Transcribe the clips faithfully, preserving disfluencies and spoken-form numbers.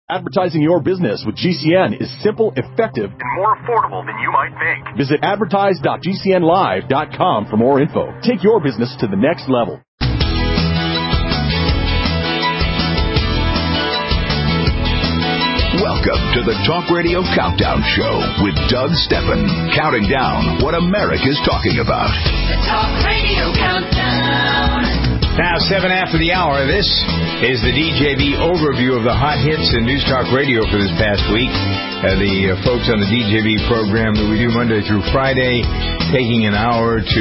Advertising your business with G C N is simple, effective, and more affordable than you might think. Visit advertise dot g c n live dot com for more info. Take your business to the next level. Welcome to the Talk Radio Countdown Show with Doug Steppen, counting down what America's talking about. The Talk Radio Countdown. Now, seven after the hour, this is the D J V overview of the hot hits in News Talk Radio for this past week. Uh, the uh, folks on the D J V program that we do Monday through Friday, taking an hour to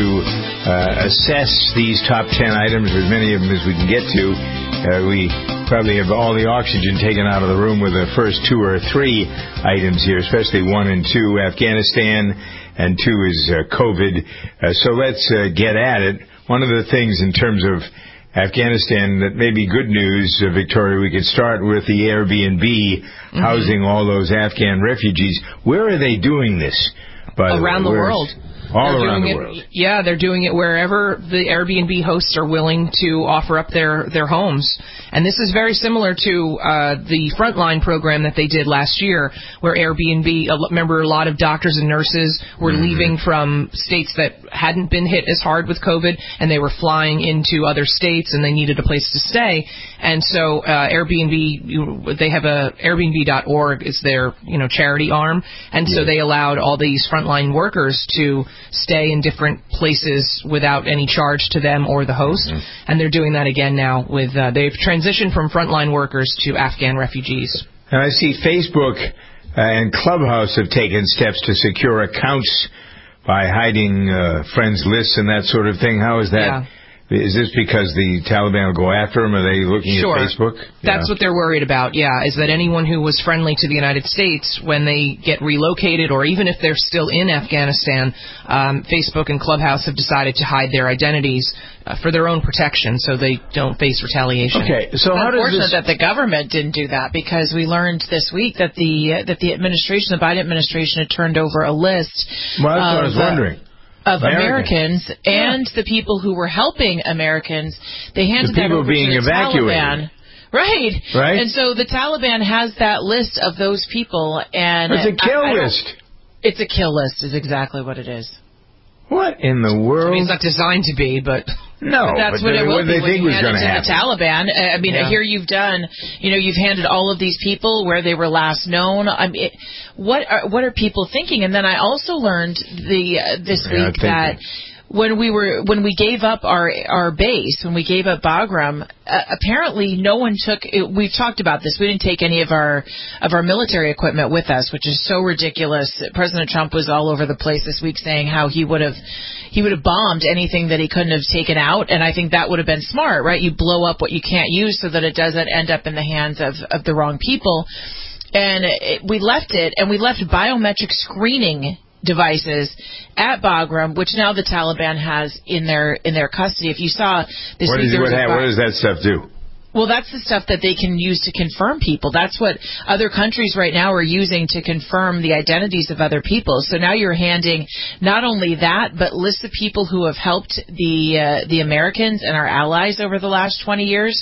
uh, assess these top ten items, as many of them as we can get to. Uh, we probably have all the oxygen taken out of the room with the first two or three items here, especially one and two, Afghanistan, and two is uh, COVID. Uh, so let's uh, get at it. One of the things in terms of Afghanistan that may be good news, uh, Victoria, we could start with the Airbnb mm-hmm. housing all those Afghan refugees. Where are they doing this, by Around the way? the world. All they're around doing the it, world. Yeah, they're doing it wherever the Airbnb hosts are willing to offer up their, their homes. And this is very similar to uh, the Frontline program that they did last year, where Airbnb, remember, a lot of doctors and nurses were mm-hmm. leaving from states that hadn't been hit as hard with COVID, and they were flying into other states, and they needed a place to stay. And so uh, Airbnb, they have a Airbnb dot org is their you know charity arm, and so they allowed all these frontline workers to stay in different places without any charge to them or the host, mm-hmm. and they're doing that again now. With uh, they've transitioned from frontline workers to Afghan refugees. And I see Facebook uh, and Clubhouse have taken steps to secure accounts by hiding uh, friends lists and that sort of thing. How is that? Yeah. Is this because the Taliban will go after them? Are they looking sure. at Facebook? That's yeah. what they're worried about, yeah, is that anyone who was friendly to the United States, when they get relocated, or even if they're still in Afghanistan, um, Facebook and Clubhouse have decided to hide their identities uh, for their own protection so they don't face retaliation. Okay, so it's how does unfortunate this... that the government didn't do that, because we learned this week that the uh, that the administration, the Biden administration, had turned over a list. Well, that's of, what I was wondering. Uh, Of Americans, Americans and yeah. the people who were helping Americans, they handed the that over being to the evacuated. Taliban. Right. Right. And so the Taliban has that list of those people, and it's a kill I, I list. It's a kill list, is exactly what it is. What in the world? I mean, it's not designed to be, but... No, but that's but what it will what be they when think you was hand going it to to happen. the Taliban. I mean, Yeah. here you've done, you know, you've handed all of these people where they were last known. I mean, it, what are what are people thinking? And then I also learned the uh, this Yeah, week that when we were when we gave up our our base, when we gave up Bagram, uh, apparently no one took. It, we've talked about this. We didn't take any of our of our military equipment with us, which is so ridiculous. President Trump was all over the place this week saying how he would have he would have bombed anything that he couldn't have taken out, and I think that would have been smart, right? You blow up what you can't use so that it doesn't end up in the hands of of the wrong people. And it, we left it, and we left biometric screening devices at Bagram, which now the Taliban has in their in their custody. If you saw this what, week, is, there was what, a, what does that stuff do? Well, that's the stuff that they can use to confirm people. That's what other countries right now are using to confirm the identities of other people. So now you're handing not only that, but lists of people who have helped the uh, the Americans and our allies over the last twenty years.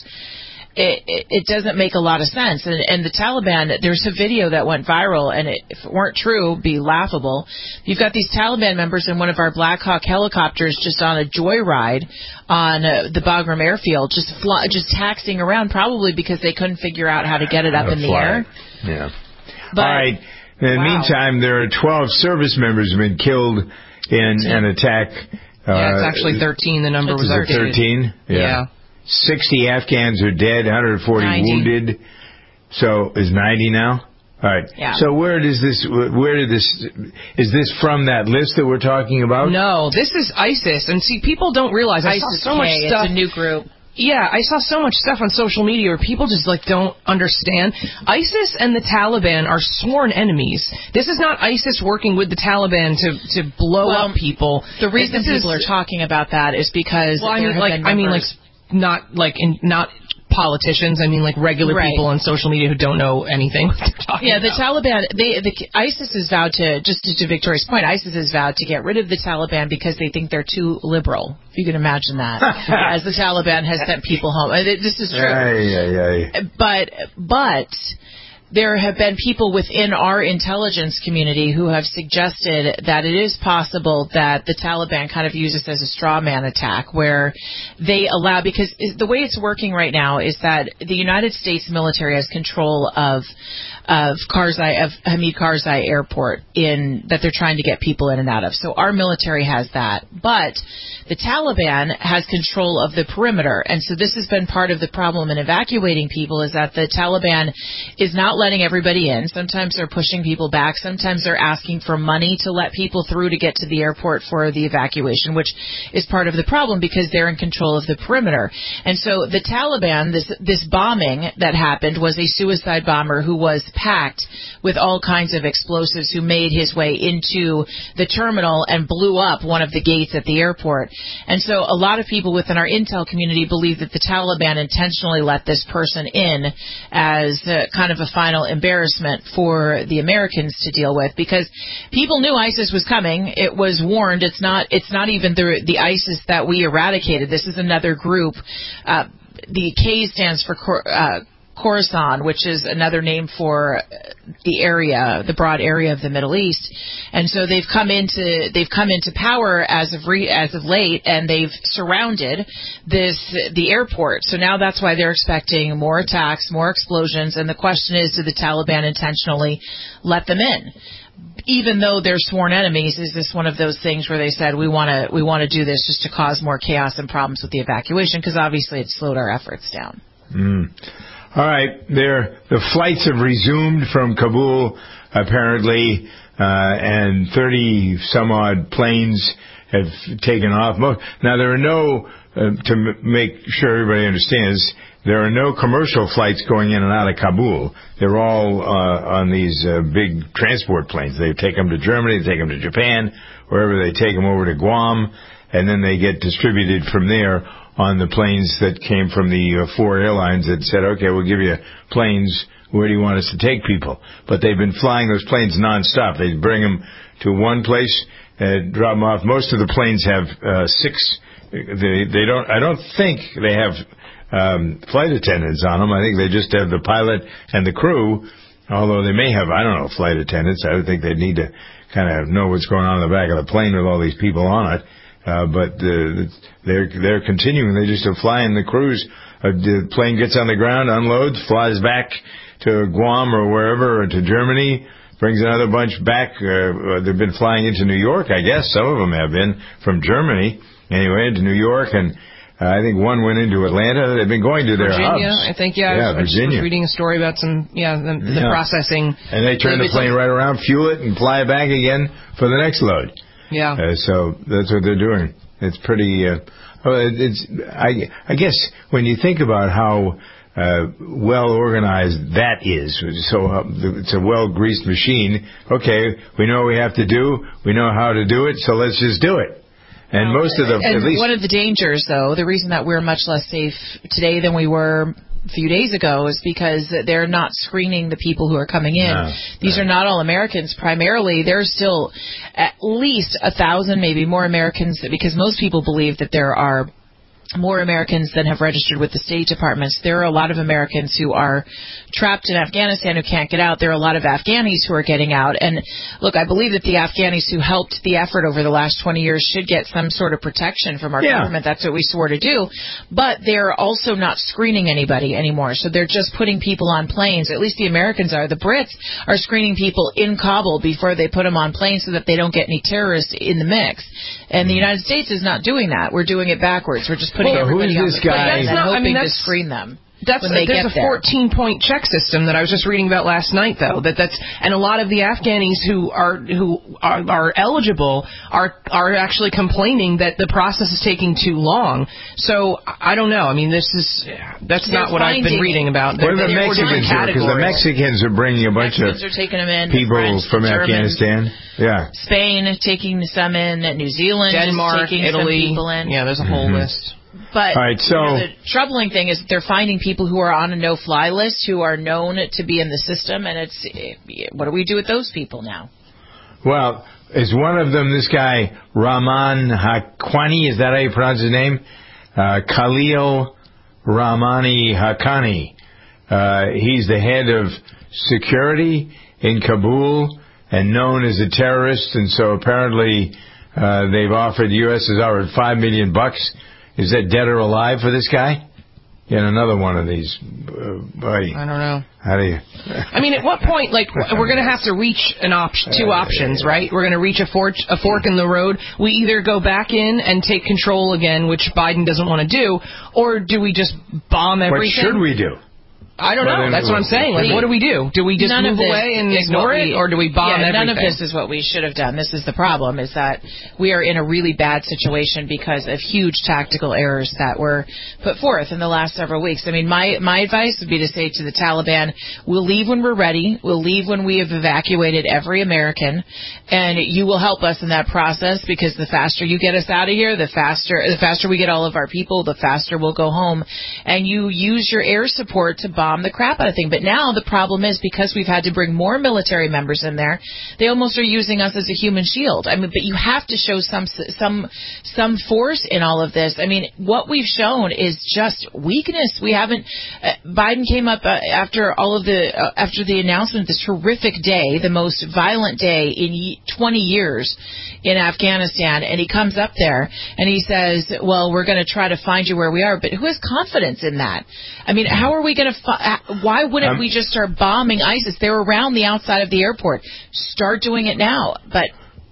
It, it, it doesn't make a lot of sense. And, and the Taliban, there's a video that went viral, and it, if it weren't true, it'd be laughable. You've got these Taliban members in one of our Black Hawk helicopters just on a joyride on uh, the Bagram airfield, just fly, just taxiing around, probably because they couldn't figure out how to get it up in the air. Yeah. But, all right. In the wow. meantime, there are twelve service members who have been killed in an attack. Yeah, uh, it's actually thirteen. The number was thirteen. Yeah. yeah. sixty Afghans are dead, one hundred forty ninety wounded. So is ninety now? All right. Yeah. So where does this? Where did this? Is this from that list that we're talking about? No, this is ISIS. And see, people don't realize I ISIS saw so much K, stuff. It's a new group. Yeah, I saw so much stuff on social media where people just like don't understand. ISIS and the Taliban are sworn enemies. This is not ISIS working with the Taliban to to blow well, up people. The reason this people is, are talking about that is because well, I there mean, have like been I mean, like. numbers. Not like in not politicians. I mean, like regular right. people on social media who don't know anything what they're talking yeah, the about. Taliban, they, the, ISIS has vowed to, just to, to Victoria's point, ISIS has vowed to get rid of the Taliban because they think they're too liberal. If you can imagine that. As the Taliban has sent people home. This is true. Aye, aye, aye. But, but there have been people within our intelligence community who have suggested that it is possible that the Taliban kind of use this as a straw man attack, where they allow, because the way it's working right now is that the United States military has control of of Karzai, of Hamid Karzai Airport, in that they're trying to get people in and out of. So our military has that, but the Taliban has control of the perimeter, and so this has been part of the problem in evacuating people, is that the Taliban is not letting everybody in. Sometimes they're pushing people back. Sometimes they're asking for money to let people through to get to the airport for the evacuation, which is part of the problem because they're in control of the perimeter. And so the Taliban, this this bombing that happened was a suicide bomber who was packed with all kinds of explosives, who made his way into the terminal and blew up one of the gates at the airport. And so a lot of people within our intel community believe that the Taliban intentionally let this person in as uh, kind of a final embarrassment for the Americans to deal with, because people knew ISIS was coming. It was warned. It's not it's not even the the ISIS that we eradicated. This is another group. Uh, the K stands for uh, Khorasan, which is another name for the area, the broad area of the Middle East. And so they've come into they've come into power as of re, as of late, and they've surrounded this the airport. So now that's why they're expecting more attacks, more explosions. And the question is, did the Taliban intentionally let them in? Even though they're sworn enemies, is this one of those things where they said, we want to we want to do this just to cause more chaos and problems with the evacuation? Because obviously it slowed our efforts down. Mm. All right, there. The flights have resumed from Kabul, apparently, uh, and thirty some odd planes have taken off. Now there are no, uh, to m- make sure everybody understands, there are no commercial flights going in and out of Kabul. They're all uh, on these uh, big transport planes. They take them to Germany, they take them to Japan, wherever they take them over to Guam, and then they get distributed from there on the planes that came from the uh, four airlines that said, okay, we'll give you planes. Where do you want us to take people? But they've been flying those planes nonstop. They bring them to one place, uh, drop them off. Most of the planes have uh, six. They, they don't. I don't think they have um, flight attendants on them. I think they just have the pilot and the crew. Although they may have, I don't know, flight attendants. I would think they'd need to kind of know what's going on in the back of the plane with all these people on it. Uh, but uh, they're they're continuing. They just are flying the crews. Uh, the plane gets on the ground, unloads, flies back to Guam or wherever, or to Germany, brings another bunch back. Uh, they've been flying into New York, I guess. Some of them have been from Germany, anyway, into New York, and uh, I think one went into Atlanta. They've been going to their Virginia, hubs. I think, yeah. Yeah, I was, Virginia. was reading a story about some, yeah, the, the yeah. processing. And they turn the plane right around, fuel it, and fly it back again for the next load. Yeah. Uh, so that's what they're doing. It's pretty. Uh, it's. I. I guess when you think about how uh, well organized that is, so uh, it's a well greased machine. Okay, we know what we have to do. We know how to do it. So let's just do it. And most of the. And at least one of the dangers, though, the reason that we're much less safe today than we were a few days ago is because they're not screening the people who are coming in. No, These no. are not all Americans. Primarily, there's still at least a thousand, maybe more Americans, because most people believe that there are more Americans than have registered with the State Departments. There are a lot of Americans who are trapped in Afghanistan who can't get out. There are a lot of Afghanis who are getting out. And look, I believe that the Afghanis who helped the effort over the last twenty years should get some sort of protection from our yeah. government. That's what we swore to do. But they're also not screening anybody anymore. So they're just putting people on planes. At least the Americans are. The Brits are screening people in Kabul before they put them on planes so that they don't get any terrorists in the mix. And the United States is not doing that. We're doing it backwards. We're just putting well, everybody who on is the this guy? plane and not, hoping I mean, to screen them. That's when they there's get a fourteen point check system that I was just reading about last night, though. That that's and a lot of the Afghanis who are who are, are eligible are are actually complaining that the process is taking too long. So I don't know. I mean, this is that's They're not what I've been reading about. What are the They're- Mexicans doing? Because the Mexicans are bringing a bunch Mexicans of are taking them in, people French, from Germans, Afghanistan. Yeah. Spain taking some in, New Zealand Denmark, is taking Italy. some people in. Yeah, there's a whole Mhm. list. But All right, so- you know, the troubling thing is they're finding people who are on a no-fly list who are known to be in the system, and it's what do we do with those people now? Well, is one of them this guy Rahman Haqqani? Is that how you pronounce his name? Uh, Khalil Rahmani Haqqani. Uh, he's the head of security in Kabul and known as a terrorist, and so apparently uh, they've offered, the U S has offered five million bucks. Is that dead or alive for this guy? Get another one of these, uh, buddy. I don't know. How do you? I mean, at what point, like, we're going to have to reach an option, two options, right? We're going to reach a fork, a fork in the road. We either go back in and take control again, which Biden doesn't want to do, or do we just bomb everything? What should we do? I don't know. That's what I'm saying. Like, what do we do? Do we just none move away and ignore it, we, or do we bomb yeah, everything? None of this is what we should have done. This is the problem, is that we are in a really bad situation because of huge tactical errors that were put forth in the last several weeks. I mean, my, my advice would be to say to the Taliban, we'll leave when we're ready. We'll leave when we have evacuated every American, and you will help us in that process, because the faster you get us out of here, the faster, the faster we get all of our people, the faster we'll go home. And you use your air support to bomb the crap out of things. But now the problem is, because we've had to bring more military members in there, they almost are using us as a human shield. I mean, but you have to show some some some force in all of this. I mean, what we've shown is just weakness. We haven't. Uh, Biden came up uh, after all of the uh, after the announcement of this horrific day, the most violent day in twenty years in Afghanistan, and he comes up there and he says, "Well, we're going to try to find you where we are." But who has confidence in that? I mean, how are we going to? Fi- why wouldn't um, we just start bombing ISIS? They're around the outside of the airport. Start doing it now. But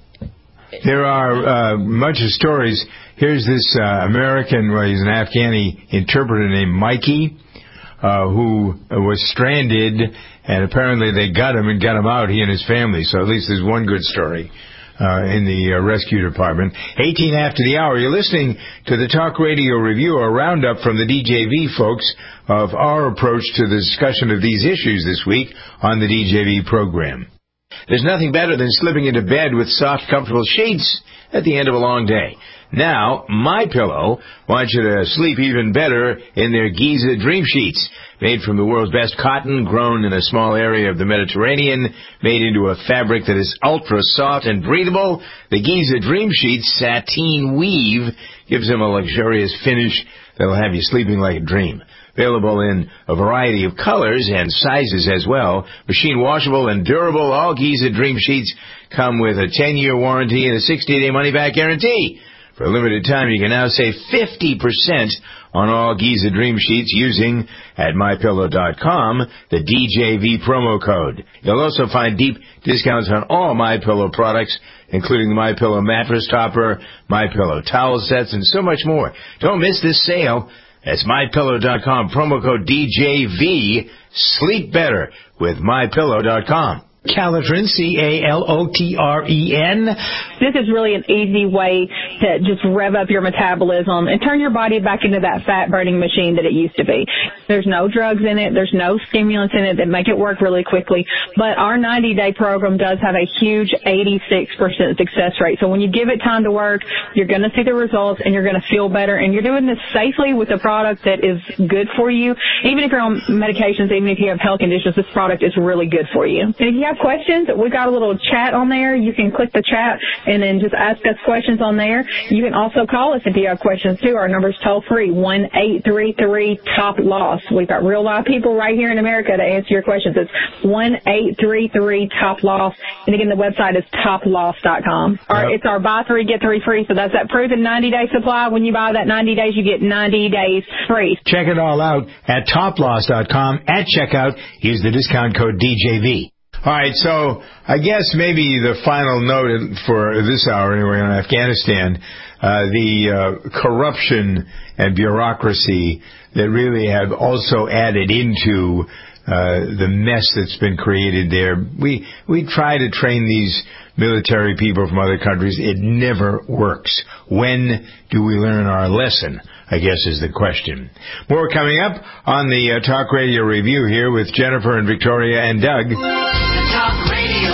there are uh, much of stories. Here's this uh, American, well, he's an Afghani interpreter named Mikey, uh, who was stranded, and apparently they got him and got him out, he and his family. So at least there's one good story uh, in the uh, rescue department. eighteen after the hour, you're listening to the Talk Radio Review, a roundup from the D J V folks of our approach to the discussion of these issues this week on the D J V program. There's nothing better than slipping into bed with soft, comfortable sheets at the end of a long day. Now, MyPillow wants you to sleep even better in their Giza Dream Sheets. Made from the world's best cotton, grown in a small area of the Mediterranean, made into a fabric that is ultra-soft and breathable, the Giza Dream Sheets sateen weave gives them a luxurious finish that will have you sleeping like a dream. Available in a variety of colors and sizes as well. Machine washable and durable, all Giza Dream Sheets come with a ten-year warranty and a sixty-day money-back guarantee. For a limited time, you can now save fifty percent on all Giza Dream Sheets using, at my pillow dot com, the D J V promo code. You'll also find deep discounts on all MyPillow products, including the MyPillow mattress topper, MyPillow towel sets, and so much more. Don't miss this sale. That's my pillow dot com, promo code D J V. Sleep better with my pillow dot com. Calotren, C A L O T R E N. This is really an easy way to just rev up your metabolism and turn your body back into that fat-burning machine that it used to be. There's no drugs in it. There's no stimulants in it that make it work really quickly. But our ninety-day program does have a huge eighty-six percent success rate. So when you give it time to work, you're going to see the results and you're going to feel better. And you're doing this safely with a product that is good for you. Even if you're on medications, even if you have health conditions, this product is really good for you. And if you have questions, we've got a little chat on there. You can click the chat and then just ask us questions on there. You can also call us if you have questions too. Our number's toll free, one eight three three top loss. We've got real live people right here in America to answer your questions. It's one eight three three top loss. And again, the website is top loss dot com. Our, yep. It's our buy three, get three free. So that's that proven ninety day supply. When you buy that ninety days, you get ninety days free. Check it all out at top loss dot com. At checkout, use the discount code D J V. All right, so I guess maybe the final note for this hour, anyway, on Afghanistan, uh, the uh, corruption and bureaucracy that really have also added into uh, the mess that's been created there. We we try to train these military people from other countries. It never works. When do we learn our lesson, I guess, is the question. More coming up on the uh, Talk Radio Review here with Jennifer and Victoria and Doug. The Talk Radio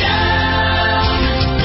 Countdown.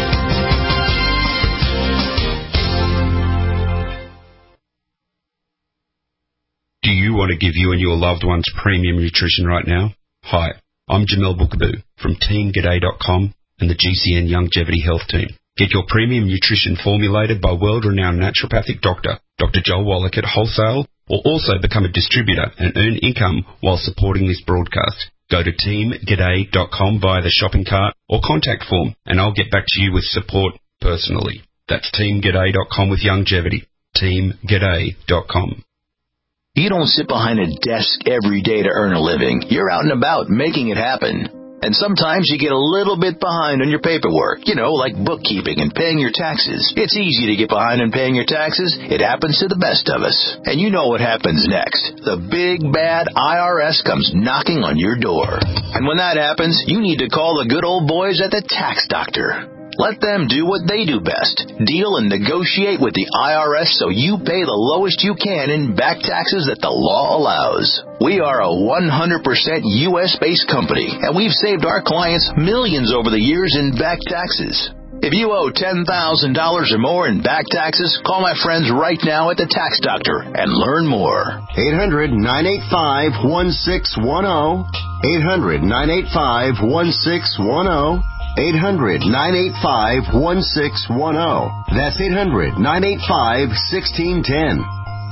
Do you want to give you and your loved ones premium nutrition right now? Hi, I'm Jamel Bookaboo from team g'day dot com and the G C N Longevity Health Team. Get your premium nutrition formulated by world-renowned naturopathic doctor, Doctor Joel Wallach at wholesale or also become a distributor and earn income while supporting this broadcast. Go to team g'day dot com via the shopping cart or contact form, and I'll get back to you with support personally. That's team g'day dot com with Youngevity. team g'day dot com. You don't sit behind a desk every day to earn a living. You're out and about making it happen. And sometimes you get a little bit behind on your paperwork, you know, like bookkeeping and paying your taxes. It's easy to get behind on paying your taxes. It happens to the best of us. And you know what happens next. The big, bad I R S comes knocking on your door. And when that happens, you need to call the good old boys at the Tax Doctor. Let them do what they do best. Deal and negotiate with the I R S so you pay the lowest you can in back taxes that the law allows. We are a one hundred percent U S based company, and we've saved our clients millions over the years in back taxes. If you owe ten thousand dollars or more in back taxes, call my friends right now at the Tax Doctor and learn more. eight hundred, nine eight five, one six one zero. eight hundred, nine eight five, one six one zero. eight hundred, nine eight five, one six one zero. That's eight hundred, nine eight five, one six one zero.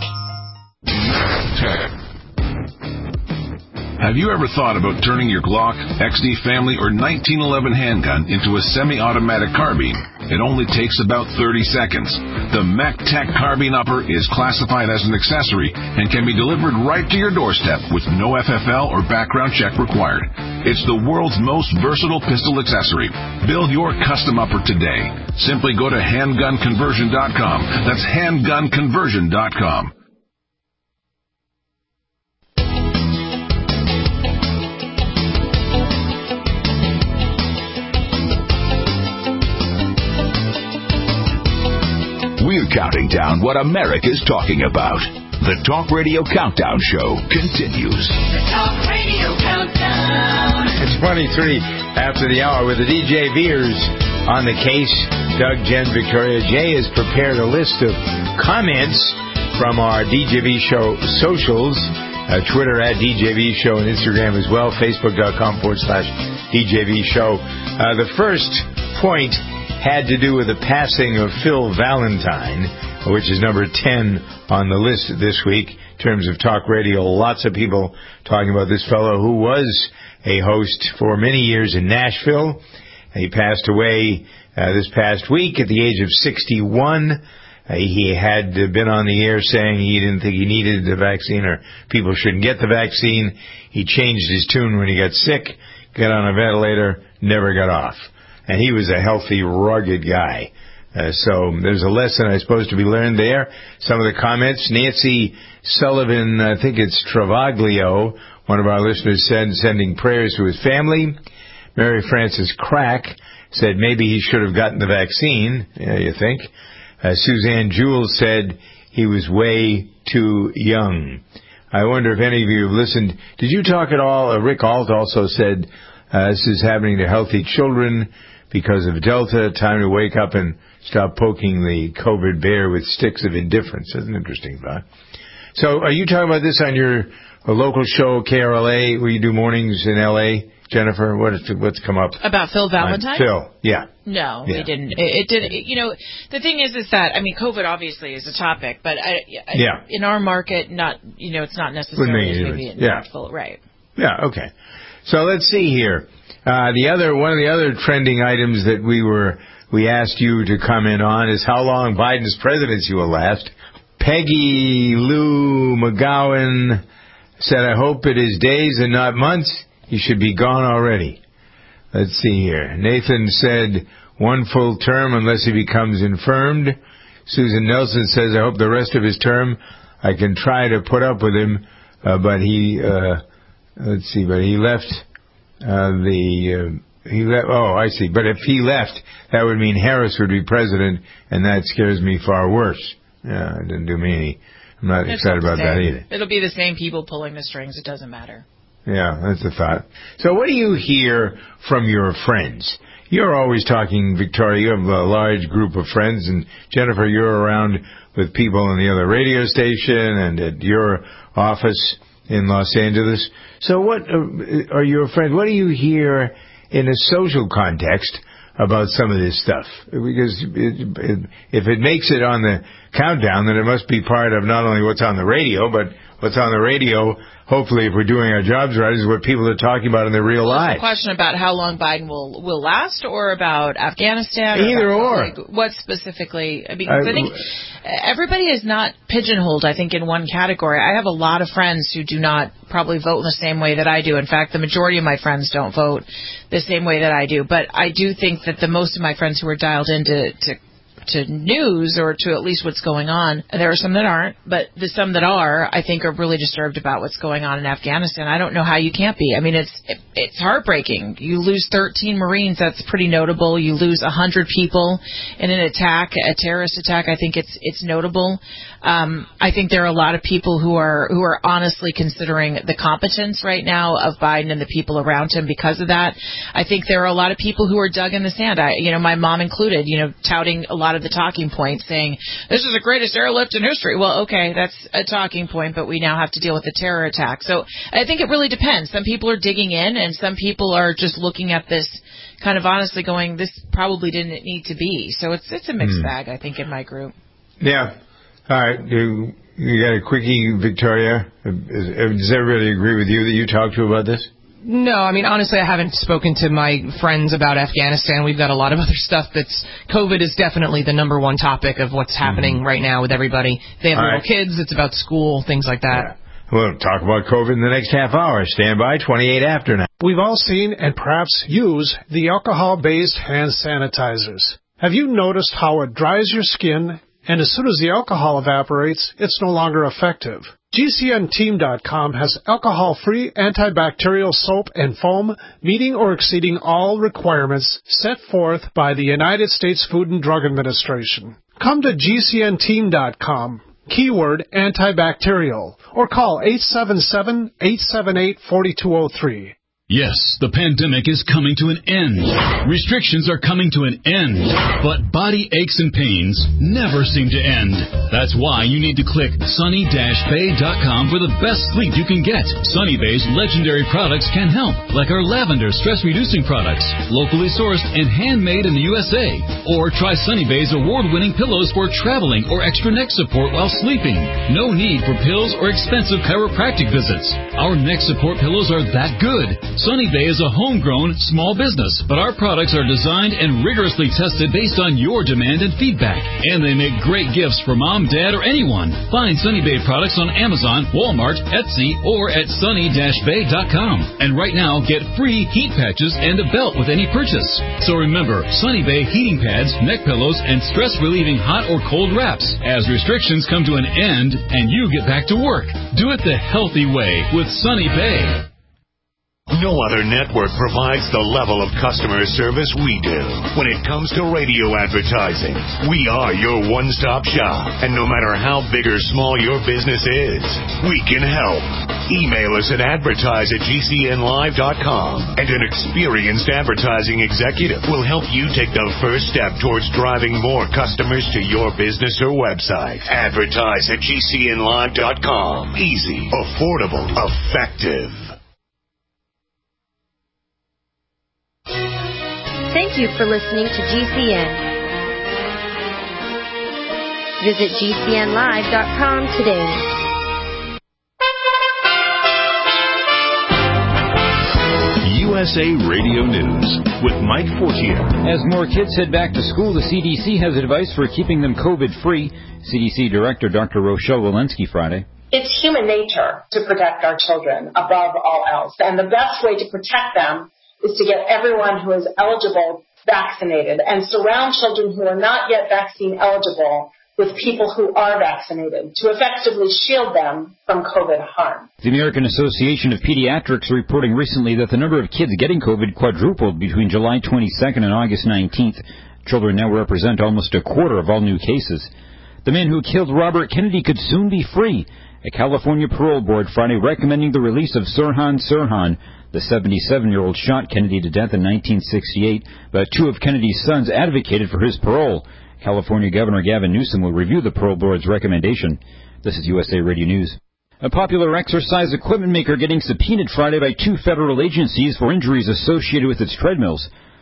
Have you ever thought about turning your Glock, X D Family, or nineteen eleven handgun into a semi-automatic carbine? It only takes about thirty seconds. The MacTac Carbine Upper is classified as an accessory and can be delivered right to your doorstep with no F F L or background check required. It's the world's most versatile pistol accessory. Build your custom upper today. Simply go to handgun conversion dot com. That's handgun conversion dot com. We're counting down what America's talking about. The Talk Radio Countdown Show continues. The Talk Radio Countdown. It's twenty-three after the hour with the D J Veers on the case. Doug, Jen, Victoria. Jay has prepared a list of comments from our D J V Show socials. Uh, Twitter at D J V Show and Instagram as well. Facebook.com forward slash D J V Show. Uh, the first point had to do with the passing of Phil Valentine, which is number ten on the list this week in terms of talk radio. Lots of people talking about this fellow who was a host for many years in Nashville. He passed away uh, this past week at the age of sixty-one. Uh, he had been on the air saying he didn't think he needed the vaccine or people shouldn't get the vaccine. He changed his tune when he got sick, got on a ventilator, never got off. And he was a healthy, rugged guy. Uh, so there's a lesson, I suppose, to be learned there. Some of the comments. Nancy Sullivan, I think it's Travaglio, one of our listeners said, sending prayers to his family. Mary Frances Crack said maybe he should have gotten the vaccine, yeah, you think. Uh, Suzanne Jules said he was way too young. I wonder if any of you have listened. Did you talk at all? Uh, Rick Alt also said uh, this is happening to healthy children because of Delta. Time to wake up and stop poking the COVID bear with sticks of indifference. That's an interesting thought. So are you talking about this on your uh, local show, K R L A, where you do mornings in L A? Jennifer, what is, what's come up? About Phil Valentine? Phil, yeah. No, yeah. we didn't. It, it did. You know, the thing is, is that I mean, COVID obviously is a topic, but I, I, yeah. in our market, not you know, it's not necessarily maybe yeah. full, right? Yeah. Okay. So let's see here. Uh, the other one of the other trending items that we were we asked you to comment on is how long Biden's presidency will last. Peggy Lou McGowan said, "I hope it is days and not months. He should be gone already." Let's see here. Nathan said, one full term unless he becomes infirmed. Susan Nelson says, I hope the rest of his term I can try to put up with him, uh, but he, uh, let's see, but he left, uh, the, uh, he left, oh, I see. But if he left, that would mean Harris would be president, and that scares me far worse. Yeah, it didn't do me any, I'm not It's excited about that either. It'll be the same people pulling the strings. It doesn't matter. Yeah, that's the thought. So what do you hear from your friends? You're always talking, Victoria, you have a large group of friends, and Jennifer, you're around with people on the other radio station and at your office in Los Angeles. So what are your friends, what do you hear in a social context about some of this stuff, because it, it, if it makes it on the countdown, then it must be part of not only what's on the radio, but what's on the radio, hopefully, if we're doing our jobs right, is what people are talking about in their real well, lives. It's a question about how long Biden will, will last, or about Afghanistan? Either or. or. Like, what specifically? I mean, I, I think everybody is not pigeonholed, I think, in one category. I have a lot of friends who do not probably vote in the same way that I do. In fact, the majority of my friends don't vote the same way that I do. But I do think that the most of my friends who are dialed into to to news or to at least what's going on. There are some that aren't, but the some that are, I think, are really disturbed about what's going on in Afghanistan. I don't know how you can't be. I mean, it's it, it's heartbreaking. You lose thirteen Marines. That's pretty notable. You lose one hundred people in an attack, a terrorist attack. I think it's it's notable. Um, I think there are a lot of people who are who are honestly considering the competence right now of Biden and the people around him because of that. I think there are a lot of people who are dug in the sand. I, you know, my mom included, you know, touting a lot of the talking points, saying this is the greatest airlift in history. Well, okay, that's a talking point, but we now have to deal with the terror attack. So I think it really depends. Some people are digging in, and some people are just looking at this kind of honestly going, this probably didn't need to be. So it's it's a mixed mm. bag, I think, in my group. Yeah. All right. You, you got a quickie, Victoria? Does everybody agree with you that you talked to about this? No, I mean, honestly, I haven't spoken to my friends about Afghanistan. We've got a lot of other stuff that's, COVID is definitely the number one topic of what's happening mm-hmm. right now with everybody. They have All little right. kids, it's about school, things like that. Yeah. We'll talk about COVID in the next half hour. Stand by, twenty-eight after now. We've all seen and perhaps use the alcohol-based hand sanitizers. Have you noticed how it dries your skin, and as soon as the alcohol evaporates, it's no longer effective? G C N team dot com has alcohol-free antibacterial soap and foam meeting or exceeding all requirements set forth by the United States Food and Drug Administration. Come to G C N team dot com, keyword antibacterial, or call eight seven seven, eight seven eight, four two zero three. Yes, the pandemic is coming to an end. Restrictions are coming to an end. But body aches and pains never seem to end. That's why you need to click sunny dash bay dot com for the best sleep you can get. Sunny Bay's legendary products can help, like our lavender stress-reducing products, locally sourced and handmade in the U S A. Or try Sunny Bay's award-winning pillows for traveling or extra neck support while sleeping. No need for pills or expensive chiropractic visits. Our neck support pillows are that good. Sunny Bay is a homegrown small business, but our products are designed and rigorously tested based on your demand and feedback. And they make great gifts for mom, dad, or anyone. Find Sunny Bay products on Amazon, Walmart, Etsy, or at sunny dash bay dot com. And right now, get free heat patches and a belt with any purchase. So remember, Sunny Bay heating pads, neck pillows, and stress-relieving hot or cold wraps. As restrictions come to an end and you get back to work, do it the healthy way with Sunny Bay. No other network provides the level of customer service we do. When it comes to radio advertising, we are your one-stop shop. And no matter how big or small your business is, we can help. Email us at advertise at G C N live dot com, and an experienced advertising executive will help you take the first step towards driving more customers to your business or website. Advertise at G C N live dot com. Easy, affordable, effective. Thank you for listening to G C N. Visit G C N live dot com today. U S A Radio News with Mike Fortier. As more kids head back to school, the C D C has advice for keeping them COVID-free. C D C Director Doctor Rochelle Walensky Friday. It's human nature to protect our children above all else. And the best way to protect them is to get everyone who is eligible vaccinated and surround children who are not yet vaccine eligible with people who are vaccinated to effectively shield them from COVID harm. The American Association of Pediatrics reporting recently that the number of kids getting COVID quadrupled between July twenty-second and August nineteenth. Children now represent almost a quarter of all new cases. The man who killed Robert Kennedy could soon be free. A California parole board Friday recommending the release of Sirhan Sirhan. The seventy-seven-year-old shot Kennedy to death in nineteen sixty-eight, but two of Kennedy's sons advocated for his parole. California Governor Gavin Newsom will review the parole board's recommendation. This is U S A Radio News. A popular exercise equipment maker getting subpoenaed Friday by two federal agencies for injuries associated with its treadmills.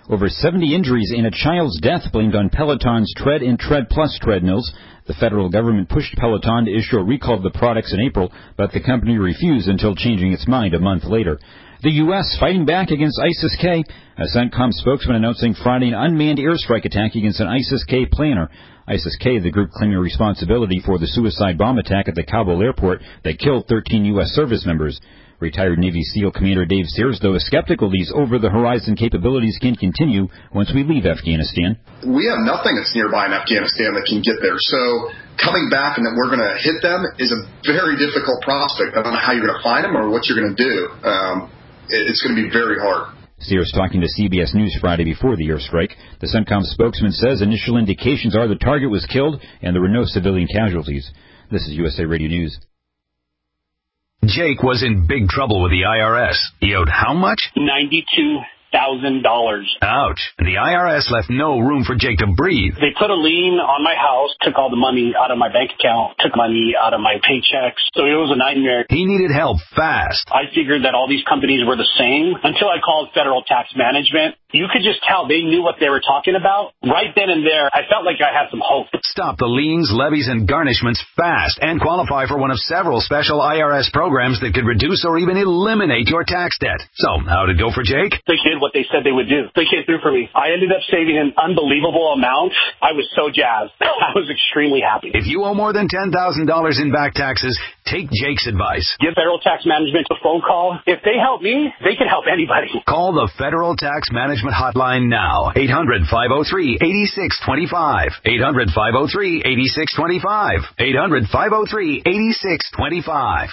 Over seventy injuries and a child's death blamed on Peloton's Tread and Tread Plus treadmills. The federal government pushed Peloton to issue a recall of the products in April, but the company refused until changing its mind a month later. The U S fighting back against ISIS-K. A CENTCOM spokesman announcing Friday an unmanned airstrike attack against an ISIS-K planner. ISIS-K, the group claiming responsibility for the suicide bomb attack at the Kabul airport that killed thirteen U S service members. Retired Navy SEAL Commander Dave Sears, though, is skeptical these over-the-horizon capabilities can continue once we leave Afghanistan. We have nothing that's nearby in Afghanistan that can get there. So coming back and that we're going to hit them is a very difficult prospect. I don't know how you're going to find them or what you're going to do. Um, it's going to be very hard. Sears talking to C B S News Friday before the airstrike. The CENTCOM spokesman says initial indications are the target was killed and there were no civilian casualties. This is U S A Radio News. Jake was in big trouble with the I R S. He owed how much? ninety-two thousand dollars. Ouch. And the I R S left no room for Jake to breathe. They put a lien on my house, took all the money out of my bank account, took money out of my paychecks. So it was a nightmare. He needed help fast. I figured that all these companies were the same until I called Federal Tax Management. You could just tell they knew what they were talking about. Right then and there, I felt like I had some hope. Stop the liens, levies, and garnishments fast and qualify for one of several special I R S programs that could reduce or even eliminate your tax debt. So, how'd it go for Jake? They did what they said they would do. They came through for me. I ended up saving an unbelievable amount. I was so jazzed. I was extremely happy. If you owe more than ten thousand dollars in back taxes, take Jake's advice. Give Federal Tax Management a phone call. If they help me, they can help anybody. Call the Federal Tax Management Hotline now. eight hundred, five oh three, eight six two five. eight hundred, five oh three, eight six two five. eight hundred, five oh three, eight six two five.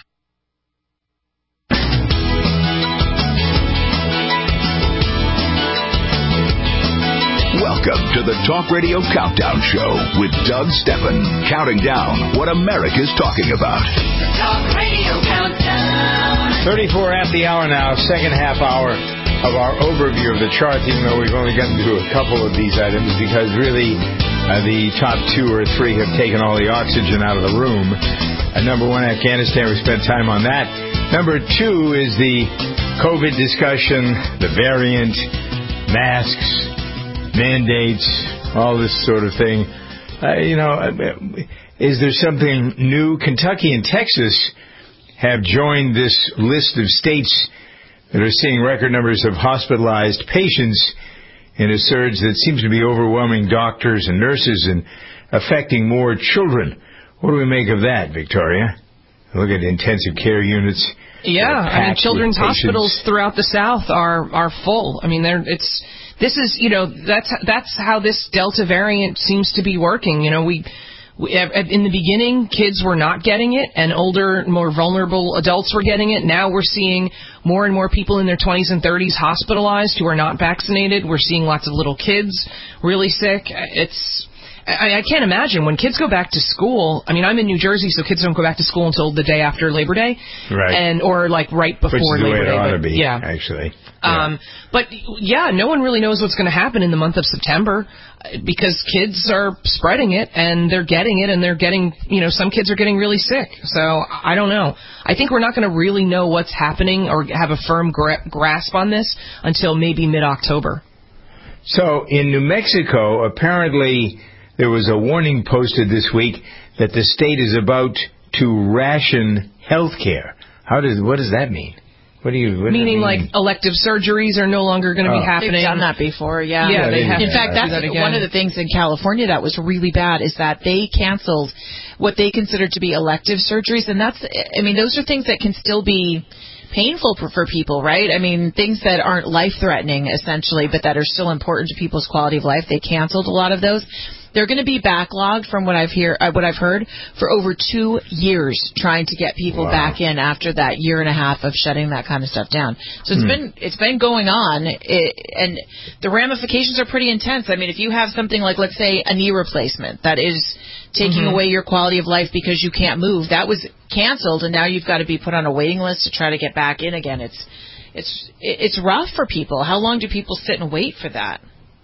Welcome to the Talk Radio Countdown Show with Doug Steppen, counting down what America's talking about. The Talk Radio Countdown. thirty-four at the hour now, second half hour of our overview of the chart, even though we've only gotten to a couple of these items, because really uh, the top two or three have taken all the oxygen out of the room. Uh, number one, Afghanistan, we spent time on that. Number two is the COVID discussion, the variant, masks, mandates, all this sort of thing. Uh, you know, is there something new? Kentucky and Texas have joined this list of states that are seeing record numbers of hospitalized patients in a surge that seems to be overwhelming doctors and nurses and affecting more children. What do we make of that, Victoria? Look at intensive care units. Yeah, I mean, children's hospitals throughout the South are are full. I mean, they're it's this is you know that's that's how this Delta variant seems to be working. You know, we. We, in the beginning, kids were not getting it, and older, more vulnerable adults were getting it. Now we're seeing more and more people in their twenties and thirties hospitalized who are not vaccinated. We're seeing lots of little kids really sick. It's I, I can't imagine when kids go back to school. I mean, I'm in New Jersey, so kids don't go back to school until the day after Labor Day, right? And or like right before Which is the Labor way it Day. ought to but, be, yeah, actually. Um, yeah. But yeah, no one really knows what's going to happen in the month of September, because kids are spreading it and they're getting it and they're getting, you know, some kids are getting really sick. So I don't know. I think we're not going to really know what's happening or have a firm gra- grasp on this until maybe mid-October. So in New Mexico, apparently there was a warning posted this week that the state is about to ration health care. How does, what does that mean? What do you, what Meaning, mean? like, elective surgeries are no longer going to oh. be happening. They've done that before, yeah. Yeah, they have. In fact, that's that one of the things in California that was really bad is that they canceled what they considered to be elective surgeries, and that's, I mean, those are things that can still be painful for, for people, right? I mean, things that aren't life-threatening, essentially, but that are still important to people's quality of life. They canceled a lot of those. They're going to be backlogged, from what I've hear, uh, what I've heard, for over two years trying to get people wow. back in after that year and a half of shutting that kind of stuff down. So it's hmm. been it's been going on, it, and the ramifications are pretty intense. I mean, if you have something like, let's say, a knee replacement that is taking mm-hmm. away your quality of life because you can't move, that was canceled, and now you've got to be put on a waiting list to try to get back in again. It's it's it's rough for people. How long do people sit and wait for that?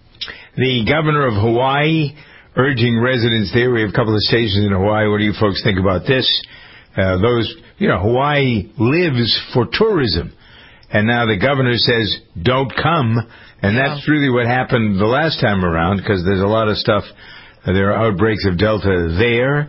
The governor of Hawaii urging residents there. We have a couple of stations in Hawaii. What do you folks think about this? Uh, those, you know, Hawaii lives for tourism. And now the governor says, don't come And yeah. that's really what happened the last time around, because there's a lot of stuff. Uh, there are outbreaks of Delta there.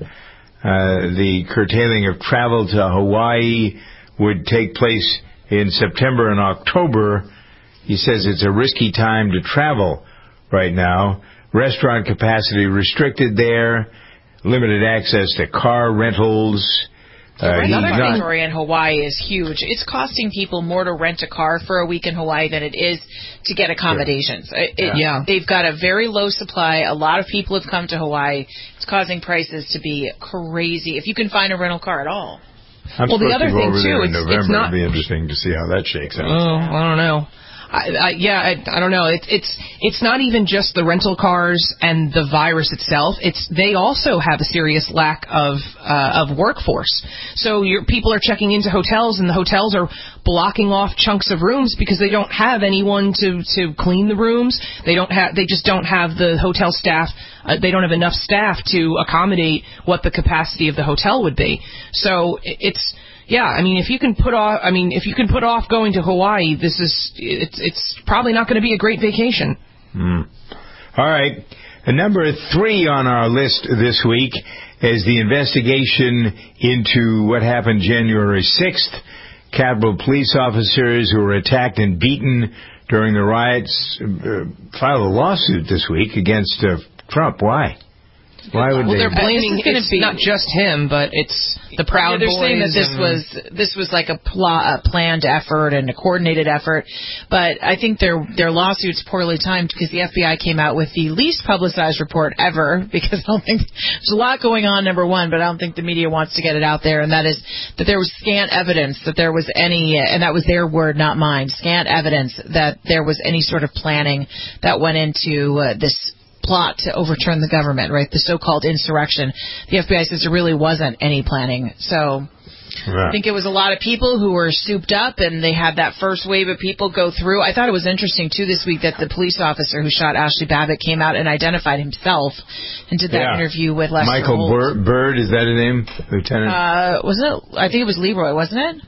Uh, the curtailing of travel to Hawaii would take place in September and October. He says it's a risky time to travel right now. Restaurant capacity restricted there. Limited access to car rentals. The Uh, rental he's not- inventory in Hawaii is huge. It's costing people more to rent a car for a week in Hawaii than it is to get accommodations. Sure. It, it, Yeah. They've got a very low supply. A lot of people have come to Hawaii. It's causing prices to be crazy, if you can find a rental car at all. I'm Well, the supposed other to go thing, over too, there in it's- it's November. not- It'll be interesting to see how that shakes out. Oh, I don't know. I, I, yeah, I, I don't know. It, it's it's not even just the rental cars and the virus itself. It's they also have a serious lack of uh, of workforce. So your people are checking into hotels, and the hotels are blocking off chunks of rooms because they don't have anyone to, to clean the rooms. They don't have. They just don't have the hotel staff. Uh, they don't have enough staff to accommodate what the capacity of the hotel would be. So it, it's. Yeah, I mean, if you can put off, I mean, if you can put off going to Hawaii, this is, it's, it's probably not going to be a great vacation. Mm. All right. And number three on our list this week is the investigation into what happened January sixth. Capitol police officers who were attacked and beaten during the riots uh, filed a lawsuit this week against uh, Trump. Why? Why would well, they? they're blaming This is gonna it's be- not just him, but it's the Proud Yeah, they're Boys. saying that this and- was this was like a, pl- a planned effort and a coordinated effort, but I think their their lawsuit's poorly timed because the F B I came out with the least publicized report ever, because I don't think there's a lot going on, number one, but I don't think the media wants to get it out there, and that is that there was scant evidence that there was any, and that was their word, not mine, scant evidence that there was any sort of planning that went into uh, this plot to overturn the government, right? The so-called insurrection. The F B I says there really wasn't any planning. So I think it was a lot of people who were souped up, and they had that first wave of people go through. I thought it was interesting, too, this week that the police officer who shot Ashley Babbitt came out and identified himself and did that Yeah. interview with Lester Michael Holt. Bur- Bird, is that his name? Lieutenant? Uh, wasn't it? I think it was Leroy, wasn't it?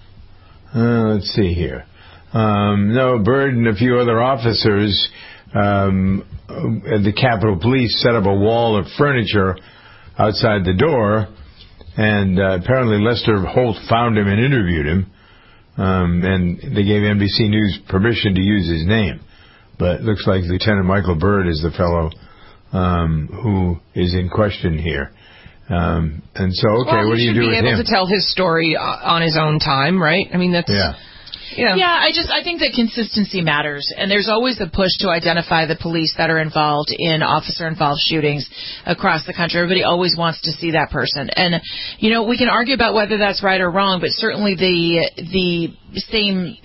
Uh, let's see here. Um, no, Bird and a few other officers um, at the Capitol Police set up a wall of furniture outside the door, and uh, apparently Lester Holt found him and interviewed him, um, and they gave N B C News permission to use his name. But it looks like Lieutenant Michael Bird is the fellow um, who is in question here. Um, and so, okay, well, what do he you should do be with able him? to tell his story uh, on his own time, right? I mean, that's... Yeah. Yeah. Yeah, I just I think that consistency matters, and there's always a push to identify the police that are involved in officer-involved shootings across the country. Everybody always wants to see that person, and you know we can argue about whether that's right or wrong, but certainly the the same.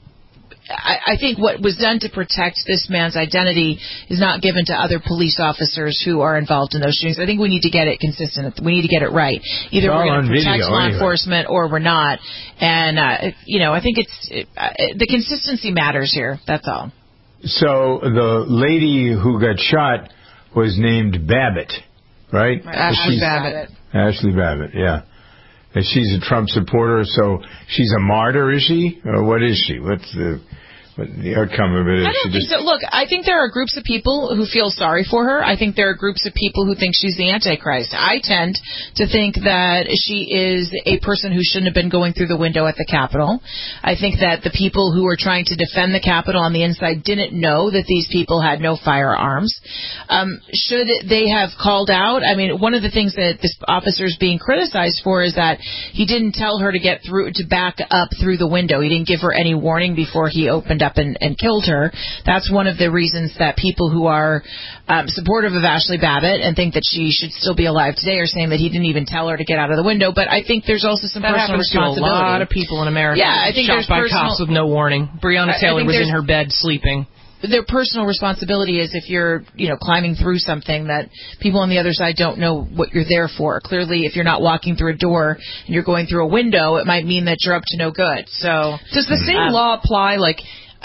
I, I think what was done to protect this man's identity is not given to other police officers who are involved in those shootings. I think we need to get it consistent. We need to get it right. Either It's we're all going to on protect video, law anyway. enforcement or we're not. And, uh, you know, I think it's it, uh, the consistency matters here. That's all. So the lady who got shot was named Babbitt, right? Right. Ashley Babbitt. Ashley Babbitt, yeah. And she's a Trump supporter, so she's a martyr, is she? Or what is she? What's the, what the outcome of it? Is I don't she think just so. Look, I think there are groups of people who feel sorry for her. I think there are groups of people who think she's the Antichrist. I tend to think that she is a person who shouldn't have been going through the window at the Capitol. I think that the people who were trying to defend the Capitol on the inside didn't know that these people had no firearms. Um, should they have called out? I mean, one of the things that this officer is being criticized for is that he didn't tell her to get through, to back up through the window. He didn't give her any warning before he opened up and, and killed her. That's one of the reasons that people who are um, supportive of Ashley Babbitt and think that she should still be alive today are saying that he didn't even tell her to get out of the window. But I think there's also some That personal happens to a responsibility. lot of people in America. Yeah, I think shot there's by personal- cops with no warning. Breonna I- I Taylor think was in there's- her bed sleeping. Their personal responsibility is if you're, you know, climbing through something that people on the other side don't know what you're there for. Clearly, if you're not walking through a door and you're going through a window, it might mean that you're up to no good. So Does the same um, law apply? Like,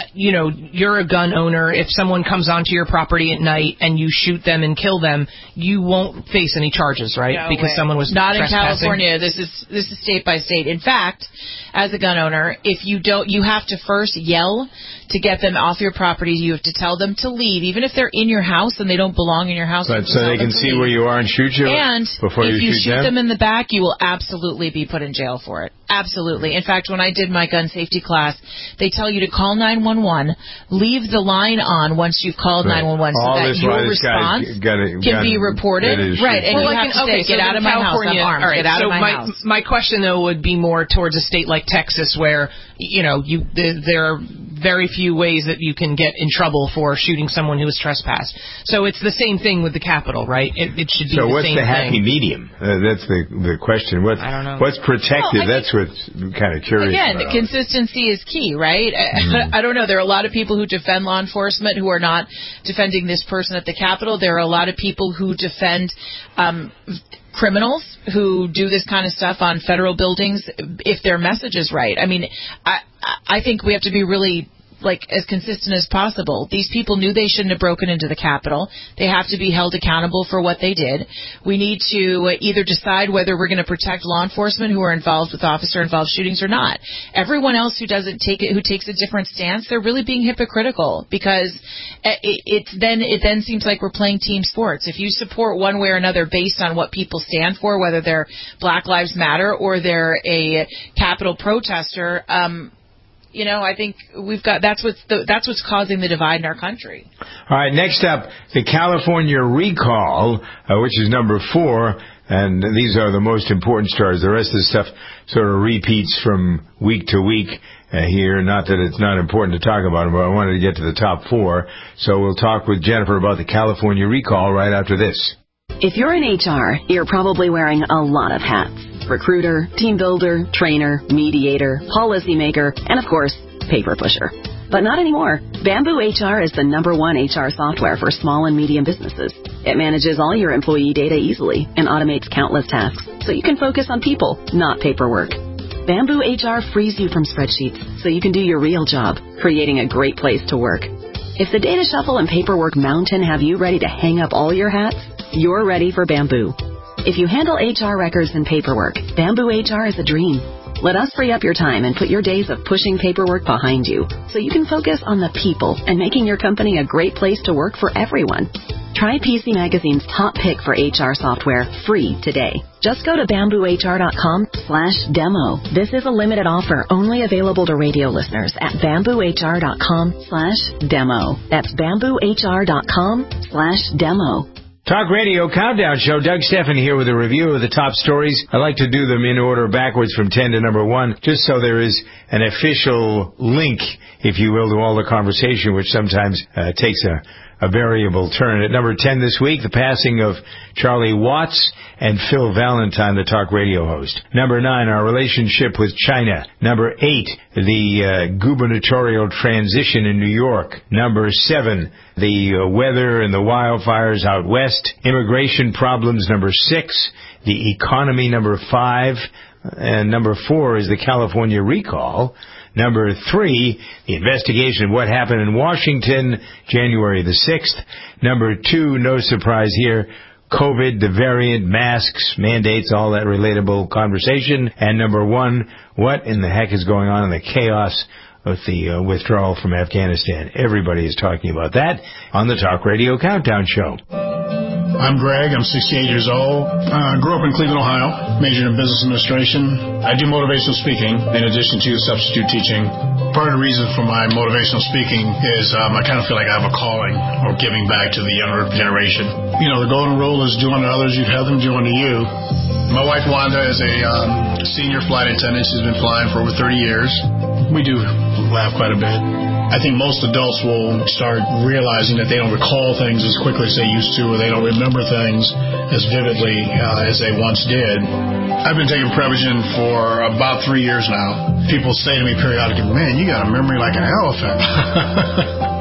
you know, you're a gun owner. If someone comes onto your property at night and you shoot them and kill them, you won't face any charges, right? No because way. someone was not in trespassing. California. This is this is state by state. In fact, as a gun owner, if you don't, you have to first yell to get them off your property. You have to tell them to leave, even if they're in your house and they don't belong in your house. But so they can see where you are and shoot you. And before if you, you shoot, shoot them? them in the back, you will absolutely be put in jail for it. Absolutely. In fact, when I did my gun safety class, they tell you to call nine one one, leave the line on once you've called Right. nine one one so All that this your while this guy's response got it- can got be it- reported. it is Right. And Well, you like have in- to okay, say, get so out in of my house. I'm California- armed. all right, Get out so of my, my, house. My question, though, would be more towards a state like Texas where, you know, you the, there are very few ways that you can get in trouble for shooting someone who has trespassed. So it's the same thing with the Capitol, right? It, it should be So the what's same the happy thing. medium? Uh, that's the the question. What's, I don't know. What's protected? Well, I that's what's kind of curious Again, about. consistency is key, right? Mm. I don't know. There are a lot of people who defend law enforcement who are not defending this person at the Capitol. There are a lot of people who defend um, criminals who do this kind of stuff on federal buildings if their message is right. I mean, I I think we have to be really like as consistent as possible. These people knew they shouldn't have broken into the Capitol. They have to be held accountable for what they did. We need to either decide whether we're going to protect law enforcement who are involved with officer-involved shootings or not. Everyone else who doesn't take it, who takes a different stance, they're really being hypocritical because it, it's then it then seems like we're playing team sports. If you support one way or another based on what people stand for, whether they're Black Lives Matter or they're a Capitol protester, um, you know, I think we've got that's what's the, that's what's causing the divide in our country. All right, next up, the California recall, uh, which is number four, and these are the most important stories. The rest of the stuff sort of repeats from week to week uh, here. Not that it's not important to talk about them, but I wanted to get to the top four. So we'll talk with Jennifer about the California recall right after this. If you're in H R, you're probably wearing a lot of hats. Recruiter, team builder, trainer, mediator, policymaker, and of course, paper pusher. But not anymore. Bamboo H R is the number one H R software for small and medium businesses. It manages all your employee data easily and automates countless tasks, so you can focus on people, not paperwork. Bamboo H R frees you from spreadsheets, so you can do your real job, creating a great place to work. If the data shuffle and paperwork mountain have you ready to hang up all your hats, you're ready for Bamboo. If you handle H R records and paperwork, Bamboo H R is a dream. Let us free up your time and put your days of pushing paperwork behind you so you can focus on the people and making your company a great place to work for everyone. Try P C Magazine's top pick for H R software free today. Just go to bamboo h r dot com slash demo. This is a limited offer only available to radio listeners at bamboo h r dot com slash demo. That's bamboo h r dot com slash demo. Talk Radio Countdown Show. Doug Stephan here with a review of the top stories. I like to do them in order backwards from ten to number one, just so there is an official link, if you will, to all the conversation, which sometimes uh, takes a, a variable turn. At number ten this week, the passing of Charlie Watts and Phil Valentine, the talk radio host. Number nine, our relationship with China. Number eight, the uh, gubernatorial transition in New York. Number seven, the uh, weather and the wildfires out west. Immigration problems, number six. The economy, number five. And number four is the California recall. Number three, the investigation of what happened in Washington, January the sixth. Number two, no surprise here, COVID, the variant, masks, mandates, all that relatable conversation. And number one, what in the heck is going on in the chaos with the uh, withdrawal from Afghanistan? Everybody is talking about that on the Talk Radio Countdown Show. I'm Greg. I'm sixty-eight years old. I uh, grew up in Cleveland, Ohio. Majored in business administration. I do motivational speaking in addition to substitute teaching. Part of the reason for my motivational speaking is um, I kind of feel like I have a calling or giving back to the younger generation. You know, the golden rule is do unto others, you'd have them do unto you. My wife Wanda is a um, senior flight attendant. She's been flying for over thirty years. We do laugh quite a bit. I think most adults will start realizing that they don't recall things as quickly as they used to, or they don't remember things as vividly uh, as they once did. I've been taking Prevagen for about three years now. People say to me periodically, man, you got a memory like an elephant.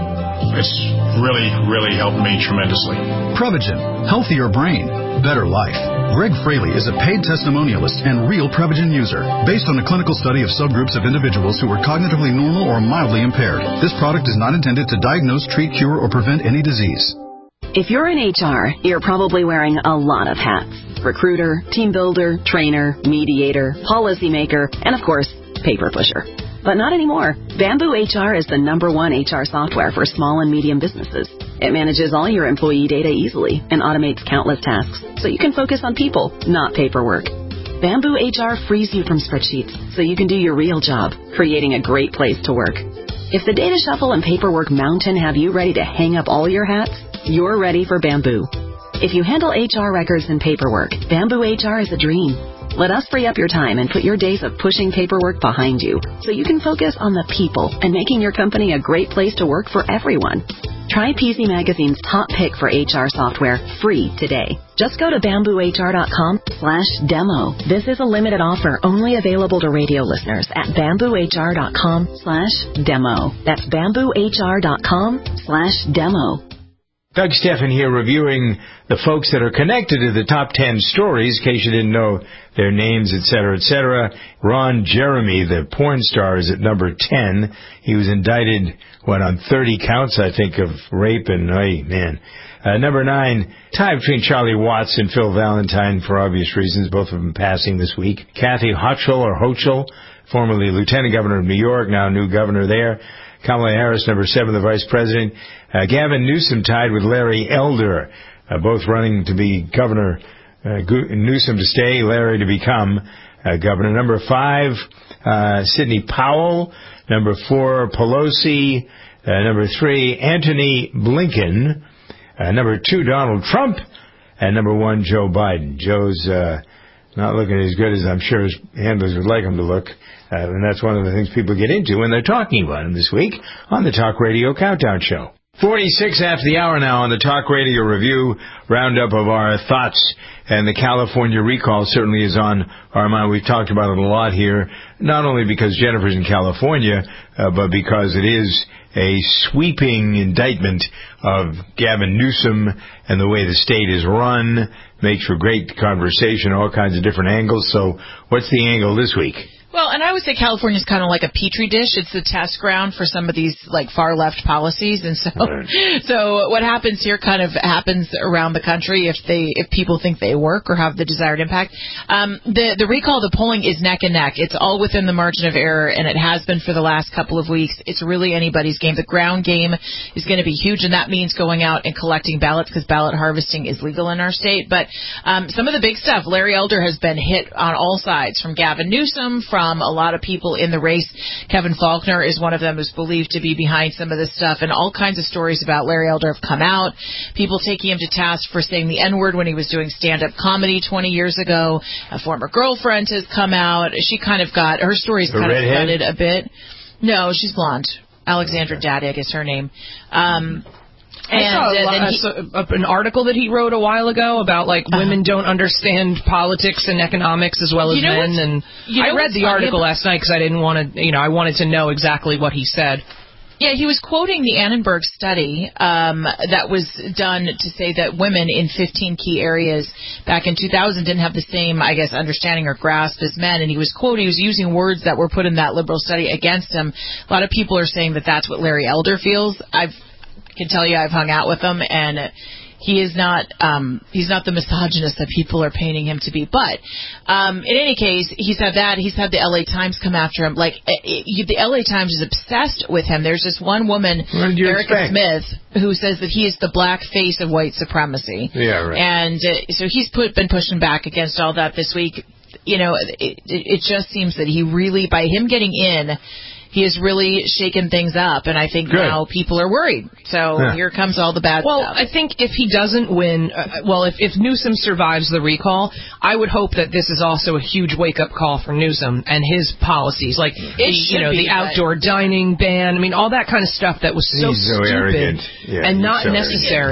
it's really, really helped me tremendously. Prevagen, healthier brain, better life. Greg Fraley is a paid testimonialist and real Prevagen user, based on a clinical study of subgroups of individuals who were cognitively normal or mildly impaired. This product is not intended to diagnose, treat, cure, or prevent any disease. If you're in H R, you're probably wearing a lot of hats. Recruiter, team builder, trainer, mediator, policymaker, and of course, paper pusher. But not anymore. Bamboo H R is the number one H R software for small and medium businesses. It manages all your employee data easily and automates countless tasks, so you can focus on people, not paperwork. Bamboo H R frees you from spreadsheets, so you can do your real job, creating a great place to work. If the data shuffle and paperwork mountain have you ready to hang up all your hats, you're ready for Bamboo. If you handle H R records and paperwork, Bamboo H R is a dream. Let us free up your time and put your days of pushing paperwork behind you, so you can focus on the people and making your company a great place to work for everyone. Try P C Magazine's top pick for H R software free today. Just go to bamboo h r dot com slash demo. This is a limited offer only available to radio listeners at bamboo h r dot com slash demo. That's bamboo h r dot com slash demo. Doug Steffen here reviewing the folks that are connected to the top ten stories, in case you didn't know their names, et cetera, et cetera. Ron Jeremy, the porn star, is at number ten. He was indicted, what, on thirty counts, I think, of rape and, oh, man. Uh, number nine, tie between Charlie Watts and Phil Valentine for obvious reasons, both of them passing this week. Kathy Hochul, or Hochul, formerly Lieutenant Governor of New York, now new governor there. Kamala Harris, number seven, the vice president. Uh, Gavin Newsom tied with Larry Elder, uh, both running to be governor. Uh, Newsom to stay, Larry to become uh, governor. Number five, uh, Sidney Powell. Number four, Pelosi. Uh, number three, Antony Blinken. Uh, number two, Donald Trump. And number one, Joe Biden. Joe's uh, not looking as good as I'm sure his handlers would like him to look. Uh, and that's one of the things people get into when they're talking about him this week on the Talk Radio Countdown Show. forty-six after the hour now on the Talk Radio Review roundup of our thoughts. And the California recall certainly is on our mind. We've talked about it a lot here, not only because Jennifer's in California, uh, but because it is a sweeping indictment of Gavin Newsom and the way the state is run. Makes for great conversation, all kinds of different angles. So what's the angle this week? Well, and I would say California is kind of like a petri dish. It's the test ground for some of these like far left policies, and so right. so what happens here kind of happens around the country if they if people think they work or have the desired impact. Um, the the recall, the polling is neck and neck. It's all within the margin of error, and it has been for the last couple of weeks. It's really anybody's game. The ground game is going to be huge, and that means going out and collecting ballots because ballot harvesting is legal in our state. But um, some of the big stuff, Larry Elder has been hit on all sides, from Gavin Newsom, from From a lot of people in the race. Kevin Faulconer is one of them who's believed to be behind some of this stuff, and all kinds of stories about Larry Elder have come out. People taking him to task for saying the N-word when he was doing stand-up comedy twenty years ago. A former girlfriend has come out. She kind of got, her story's kind of flooded a bit. No, she's blonde. Alexandra Daddick is her name. Um... And, I saw a lot, he, uh, an article that he wrote a while ago about like uh, women don't understand politics and economics as well as men, and you know I read the article about, last night because I didn't want to, you know, I wanted to know exactly what he said. Yeah, he was quoting the Annenberg study um, that was done to say that women in fifteen key areas back in two thousand didn't have the same, I guess, understanding or grasp as men. And he was quoting, he was using words that were put in that liberal study against him. A lot of people are saying that that's what Larry Elder feels. I've I can tell you I've hung out with him, and he is not um, he's not the misogynist that people are painting him to be. But um, in any case, he's had that. He's had the L A Times come after him. Like it, it, the L A Times is obsessed with him. There's this one woman, Erica expect? Smith, who says that he is the black face of white supremacy. Yeah, right. And uh, so he's put, been pushing back against all that this week. You know, it, it just seems that he really, by him getting in, he has really shaken things up, and I think Good. now people are worried. So yeah. here comes all the bad well, stuff. Well, I think if he doesn't win, uh, well, if, if Newsom survives the recall, I would hope that this is also a huge wake-up call for Newsom and his policies, like the, you know, be, the outdoor dining ban. I mean, all that kind of stuff that was so He's so stupid arrogant. Yeah, and not so necessary. Arrogant.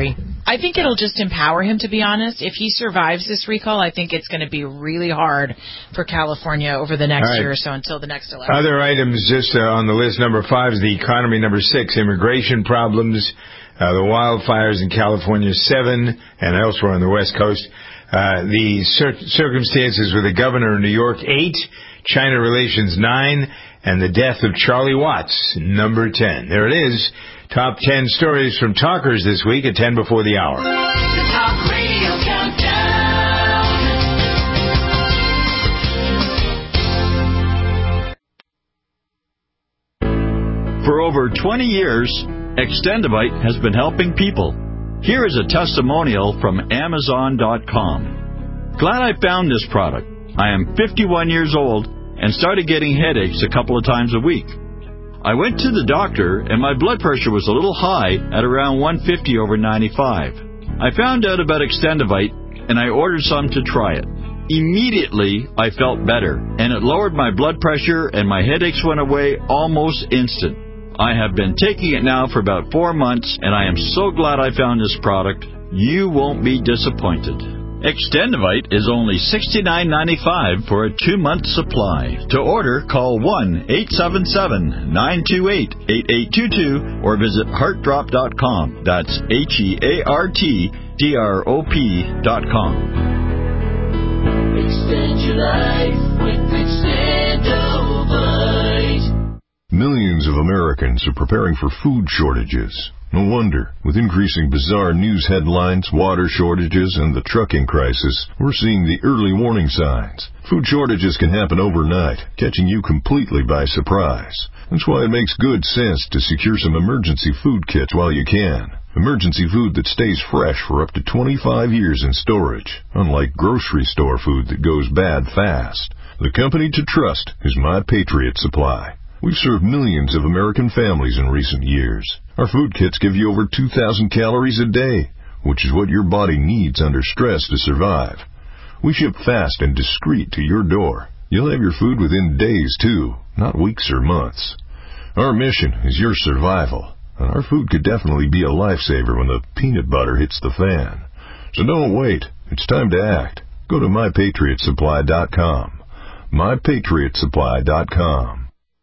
I think it'll just empower him, to be honest. If he survives this recall, I think it's going to be really hard for California over the next right. year or so until the next election. Other items just uh, on the list. Number five is the economy. Number six, immigration problems. Uh, the wildfires in California, seven, and elsewhere on the West Coast. Uh, the cir- circumstances with the governor of New York, eight. China relations, nine. And the death of Charlie Watts, number ten. There it is. Top ten stories from Talkers this week at ten before the hour. The Talk Radio Countdown. For over twenty years, Extendivite has been helping people. Here is a testimonial from Amazon dot com. Glad I found this product. I am fifty-one years old and started getting headaches a couple of times a week. I went to the doctor and my blood pressure was a little high at around one fifty over ninety-five. I found out about Extendivite and I ordered some to try it. Immediately, I felt better and it lowered my blood pressure and my headaches went away almost instant. I have been taking it now for about four months and I am so glad I found this product. You won't be disappointed. Extendivite is only sixty-nine ninety-five for a two-month supply. To order, call one eight seven seven, nine two eight, eight eight two two or visit heart drop dot com. That's H E A R T D R O P dot com. Extend your life with Extendivite. Millions of Americans are preparing for food shortages. No wonder. With increasing bizarre news headlines, water shortages, and the trucking crisis, we're seeing the early warning signs. Food shortages can happen overnight, catching you completely by surprise. That's why it makes good sense to secure some emergency food kits while you can. Emergency food that stays fresh for up to twenty-five years in storage, unlike grocery store food that goes bad fast. The company to trust is My Patriot Supply. We've served millions of American families in recent years. Our food kits give you over two thousand calories a day, which is what your body needs under stress to survive. We ship fast and discreet to your door. You'll have your food within days, too, not weeks or months. Our mission is your survival, and our food could definitely be a lifesaver when the peanut butter hits the fan. So don't wait. It's time to act. Go to my patriot supply dot com. my patriot supply dot com.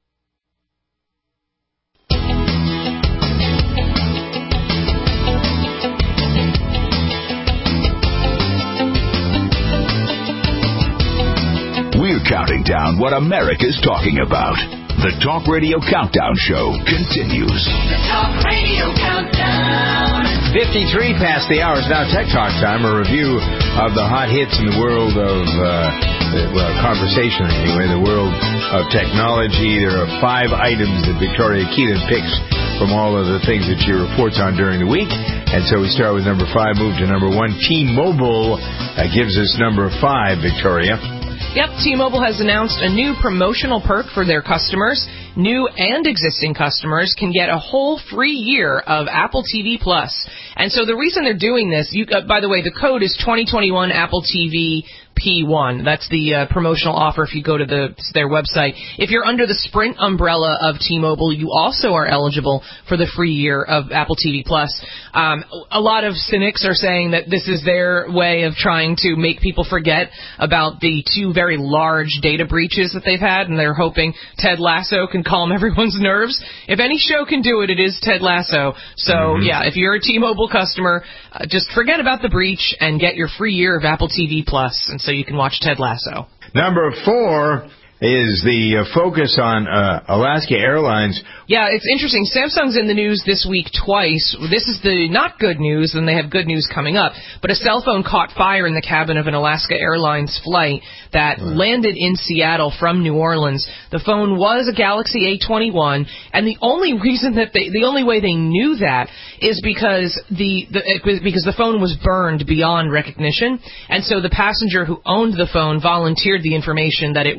We're counting down what America's talking about. The Talk Radio Countdown Show continues. The Talk Radio Countdown. fifty-three past the hour. It's now Tech Talk time, a review of the hot hits in the world of, uh, well, conversation anyway, the world of technology. There are five items that Victoria Keelan picks from all of the things that she reports on during the week. And so we start with number five, move to number one. T-Mobile uh, gives us number five, Victoria. Yep, T-Mobile has announced a new promotional perk for their customers. New and existing customers can get a whole free year of Apple T V Plus. And so the reason they're doing this, you, uh, by the way, the code is twenty twenty-one Apple T V P one. That's the uh, promotional offer if you go to the their website. If you're under the Sprint umbrella of T-Mobile, you also are eligible for the free year of Apple T V Plus. Um, a lot of cynics are saying that this is their way of trying to make people forget about the two very large data breaches that they've had, and they're hoping Ted Lasso can calm everyone's nerves. If any show can do it, it is Ted Lasso. So, mm-hmm. yeah, if you're a T-Mobile customer, uh, just forget about the breach and get your free year of Apple T V Plus. And so you can watch Ted Lasso. Number four is the uh, focus on uh, Alaska Airlines. Yeah, it's interesting. Samsung's in the news this week twice. This is the not good news, and they have good news coming up. But a cell phone caught fire in the cabin of an Alaska Airlines flight that right. landed in Seattle from New Orleans. The phone was a Galaxy A twenty-one, and the only reason that they, the only way they knew that is because the, the because the phone was burned beyond recognition, and so the passenger who owned the phone volunteered the information that it was in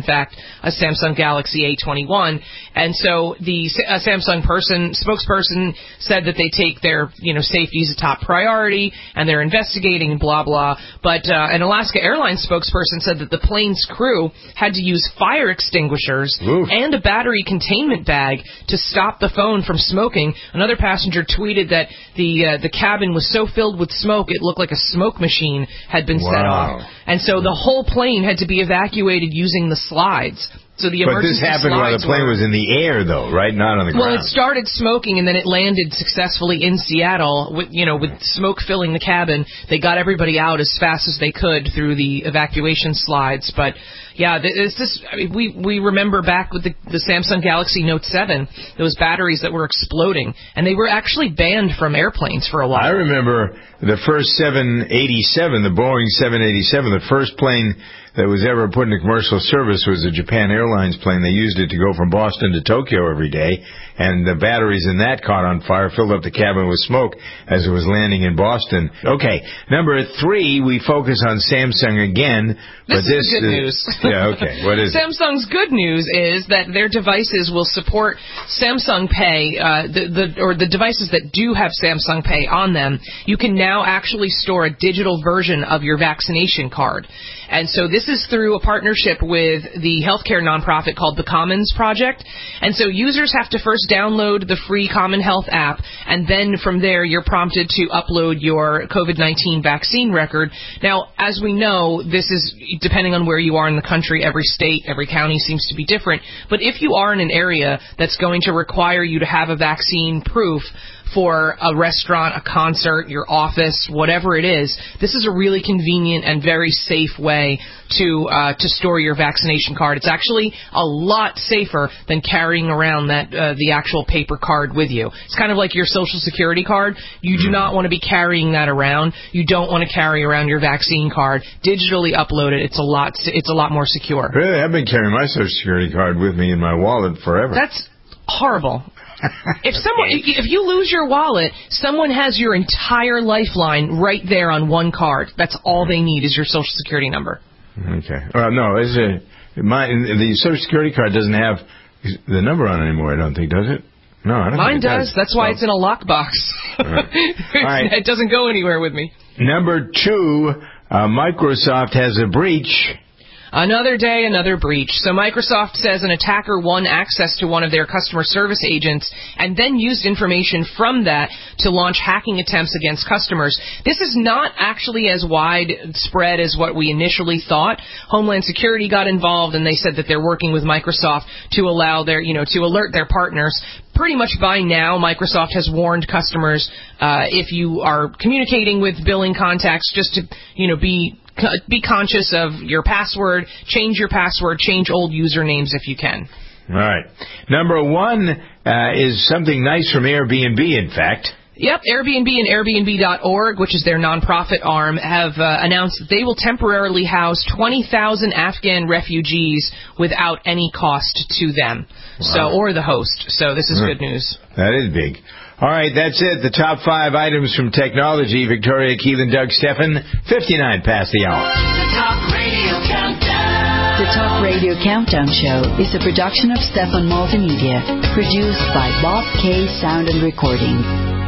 fact, a Samsung Galaxy A twenty-one. And so the a Samsung person, spokesperson said that they take their, you know, safety as a top priority, and they're investigating, blah, blah. But uh, an Alaska Airlines spokesperson said that the plane's crew had to use fire extinguishers Oof. and a battery containment bag to stop the phone from smoking. Another passenger tweeted that the uh, the cabin was so filled with smoke, it looked like a smoke machine had been wow. set off. And so the whole plane had to be evacuated using the slides. So the but this happened while the plane were, was in the air, though, right? Not on the well, ground. Well, it started smoking, and then it landed successfully in Seattle, with, you know, with smoke filling the cabin. They got everybody out as fast as they could through the evacuation slides. But, yeah, it's just, I mean, we, we remember back with the, the Samsung Galaxy Note seven, those batteries that were exploding, and they were actually banned from airplanes for a while. I remember the first seven eighty-seven, the Boeing seven eighty-seven, the first plane that was ever put into commercial service was a Japan Airlines plane. They used it to go from Boston to Tokyo every day, and the batteries in that caught on fire, filled up the cabin with smoke as it was landing in Boston. Okay, number three, we focus on Samsung again. This but is this good is, news. Yeah, okay. What is Samsung's it? good news is that their devices will support Samsung Pay, uh, the, the, or the devices that do have Samsung Pay on them. You can now actually store a digital version of your vaccination card. And so this is through a partnership with the healthcare nonprofit called the Commons Project. And so users have to first download the free Common Health app, and then from there you're prompted to upload your COVID nineteen vaccine record. Now, as we know, this is depending on where you are in the country. Every state, every county seems to be different. But if you are in an area that's going to require you to have a vaccine proof, for a restaurant, a concert, your office, whatever it is, this is a really convenient and very safe way to uh, to store your vaccination card. It's actually a lot safer than carrying around that uh, the actual paper card with you. It's kind of like your Social Security card. You do not want to be carrying that around. You don't want to carry around your vaccine card. Digitally upload it. It's a lot. It's a lot more secure. Really, I've been carrying my Social Security card with me in my wallet forever. That's horrible. If someone, if you lose your wallet, someone has your entire lifeline right there on one card. That's all they need is your Social Security number. Okay. Well, no, it's a, my, the Social Security card doesn't have the number on it anymore, I don't think, does it? No, I don't Mine think it does. does. That's why so. it's in a lockbox. All right. All right. It doesn't go anywhere with me. Number two, uh, Microsoft has a breach. Another day, another breach. So Microsoft says an attacker won access to one of their customer service agents and then used information from that to launch hacking attempts against customers. This is not actually as widespread as what we initially thought. Homeland Security got involved, and they said that they're working with Microsoft to allow their, you know, to alert their partners. Pretty much by now, Microsoft has warned customers uh, if you are communicating with billing contacts, just to, you know, be Be conscious of your password, change your password, change old usernames if you can. All right. Number one uh, is something nice from Airbnb, in fact. Yep, Airbnb and Airbnb dot org, which is their nonprofit arm, have uh, announced that they will temporarily house twenty thousand Afghan refugees without any cost to them, wow. so or the host. So this is good news. That is big. All right, that's it. The top five items from technology. Victoria, Keelan, Doug, Stefan, fifty-nine past the hour. The Talk Radio Countdown. The Talk Radio Countdown Show is a production of Stefan Multimedia, produced by Bob K. Sound and Recording.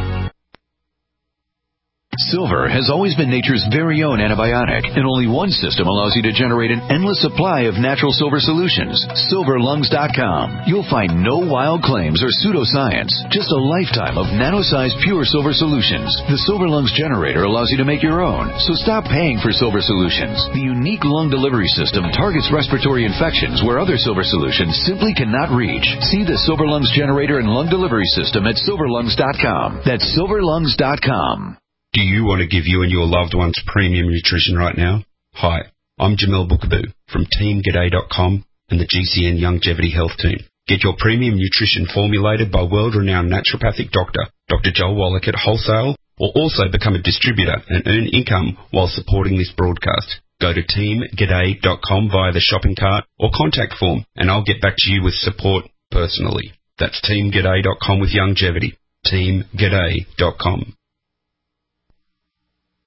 Silver has always been nature's very own antibiotic, and only one system allows you to generate an endless supply of natural silver solutions. silver lungs dot com. You'll find no wild claims or pseudoscience, just a lifetime of nano-sized pure silver solutions. The Silver Lungs generator allows you to make your own, so stop paying for silver solutions. The unique lung delivery system targets respiratory infections where other silver solutions simply cannot reach. See the Silver Lungs generator and lung delivery system at silver lungs dot com. That's silver lungs dot com. Do you want to give you and your loved ones premium nutrition right now? Hi, I'm Jamel Bookaboo from team g'day dot com and the G C N Longevity Health Team. Get your premium nutrition formulated by world-renowned naturopathic doctor, Doctor Joel Wallach at wholesale, or also become a distributor and earn income while supporting this broadcast. Go to team g'day dot com via the shopping cart or contact form, and I'll get back to you with support personally. That's team g'day dot com with longevity. team g'day dot com.